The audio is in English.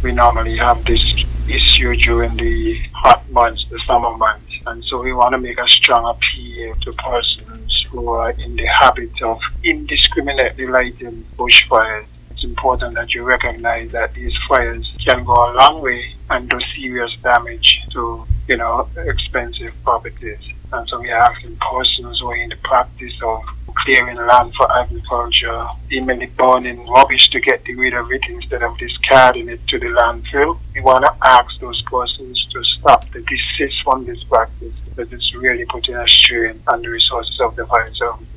we normally have this issue during the hot months, the summer months. And so we want to make a strong appeal to persons who are in the habit of indiscriminately lighting bushfires. It's important that you recognize that these fires can go a long way and do serious damage to, expensive properties. And so we are asking persons who are in the practice of clearing land for agriculture, even burning rubbish to get rid of it instead of discarding it to the landfill. We want to ask those persons to stop, to desist from this practice, because it's really putting a strain on the resources of the fire zone.